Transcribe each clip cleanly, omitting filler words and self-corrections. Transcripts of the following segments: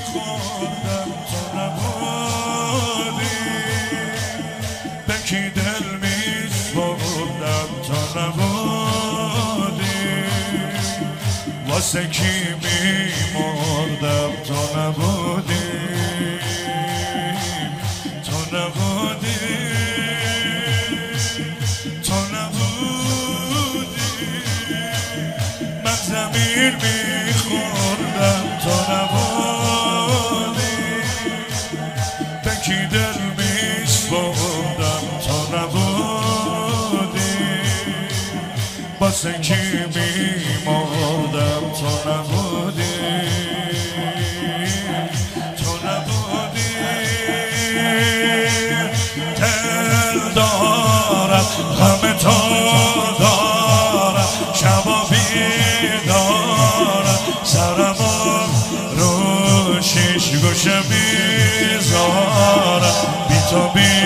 میخوردم تو نبودی، به کی دل میسپردم تو نبودی، واسه کی میمردم تو نبودی، تو نبودی، تو نبودی، من زمین میخوردم تو نبودی، به کی دل میسپردم تو نبودی، واسه کی میمردم تو نبودی، تو نبودی، دل دارم غم تو دارم، شبا بیدارم، سرمو رو شیش گوشه میذارم، بی تو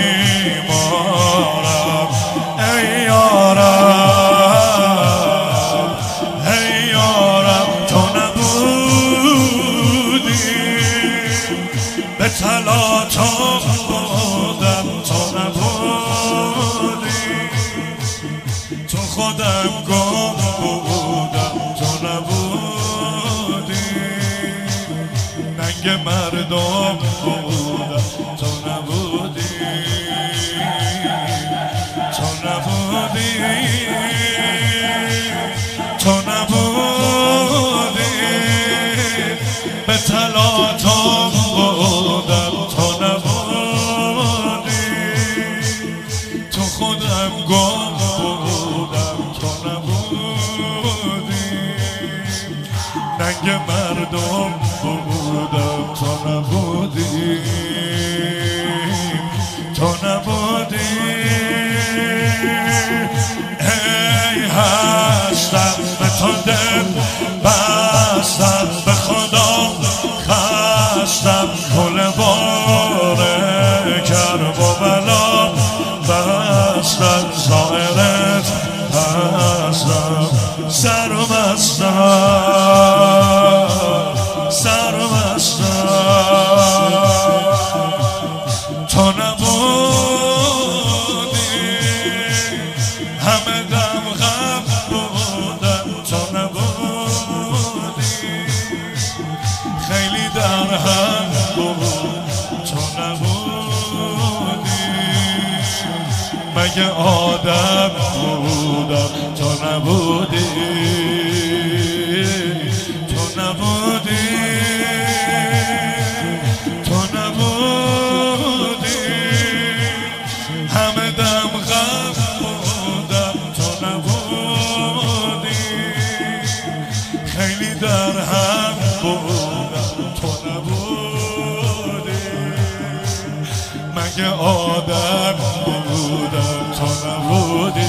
بیمارم ای یارم، ای یارم، تو نبودی، به تلاطم بودم تو نبودی، تو خودم گم بودم تو نبودی، ننگ مردم بودم تو نبودی، تو نبودی، تو نبودی، به تلاطم بودم تو نبودی، تو خودم گم بودم تو نبودی، ننگ مردم بودم تو نبودی، تو نبودی، ای هستم به تو دل بستم، به خدا خستم، کل باره کرب و بلا بستم، ظاهرت هستم، سرمستم، سرمستم، تو نبودی، همه دم غم بودم تو نبودی، خیلی در هم بود تو نبودی، مگه آدم بودم تو نبودی، تو نبودی، تو نبودی، همه دم غم بودم تو نبودی، خیلی در هم بودم تو نبودی، مگه آدم بودم تو نبودی،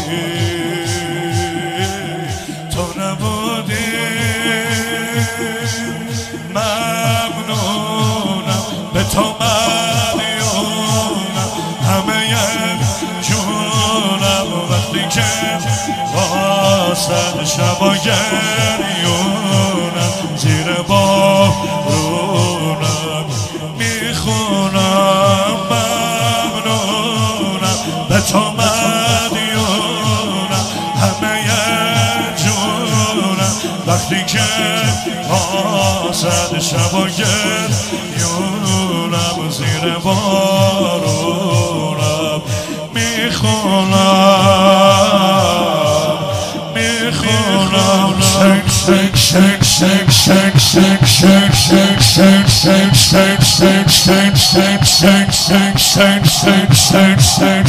تو نبودی، ممنونم به تو مدیونم، همه جونم وقتی که واسه شبا گریونم، زیر بارونم میخونم، ممنونم به تو مدیونم، همه جونم وقتی که واسه شبا گریونم، زیر بارونم میخونم، میخونم، شک شک شک شک شک شک شک شک شک شک شک شک شک شک شک شک شک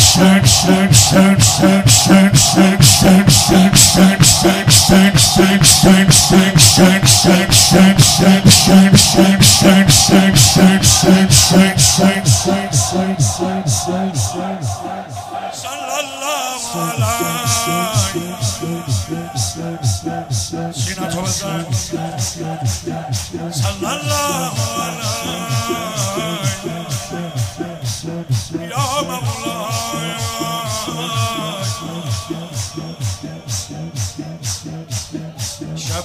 سیناتو بزن صلی الله علیه یا مولای شب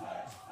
حسين